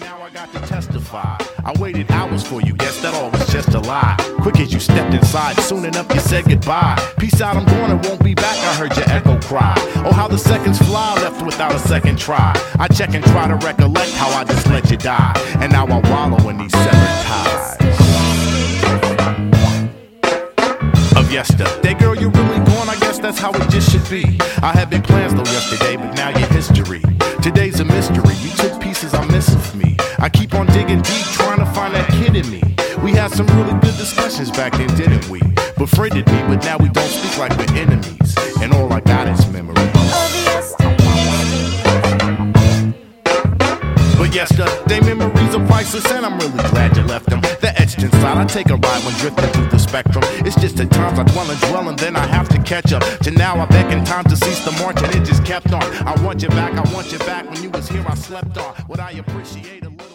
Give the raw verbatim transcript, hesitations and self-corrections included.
now I got to testify. I waited hours for you, guess that all was just a lie. Quick as you stepped inside, soon enough you said goodbye. Peace out, I'm going, I won't be back, I heard your echo cry. Oh, how the seconds fly, left without a second try. I check and try to recollect how I just let you die. And now I wallow in these severed ties of yesterday. Girl, you're really gone, I guess that's how it just should be. I had big plans though yesterday, but now you're history. Today's a mystery, you took pieces I miss of me. I keep on digging deep, trying to find that kid in me. We had some really good discussions back then, didn't we? Befriended me, but now we don't speak like we're enemies. And all I got is memories. But yesterday memories are priceless, and I'm really glad you left them. They're etched inside, I take a ride when drifting through the spectrum. It's just at times I dwell and dwell, and then I have to catch up. To now I beckon time to cease the march, and it just kept on. I want you back, I want you back. When you was here I slept on. What I appreciate a little.